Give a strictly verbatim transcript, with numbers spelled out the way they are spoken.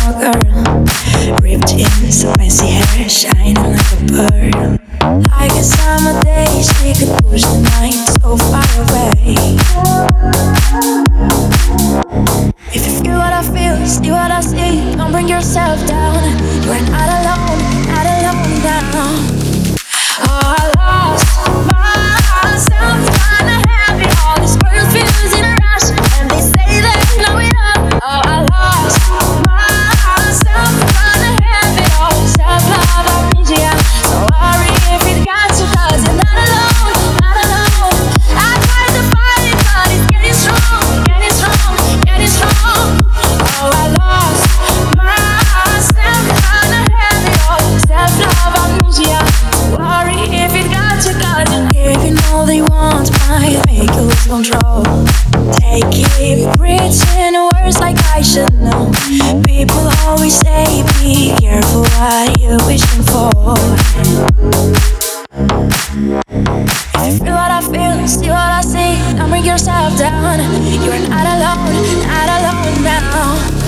girl, ripped jeans, fancy hair, shining like a bird. Like a summer day, she could push the night so far away. If you feel what I feel, see what I see, don't bring yourself down. You are not alone, not alone now. Oh, I lost myself trying to have it all. This world feels in a rush, and they say they know it all. Oh, I lost myself trying to have it all. Self-love, amnesia. So worry if it got you, 'cause you're not alone, not alone. I tried to fight it, but it's getting strong, getting strong, getting strong. Oh, I lost myself trying to have it all. Self-love, amnesia. Worry if it got you, 'cause you're giving all they want might make you lose control. Take it, preaching words like I should know. People always say, be careful what you're wishing for. If you feel what I feel, see what I see, don't bring yourself down. You're not alone, not alone now.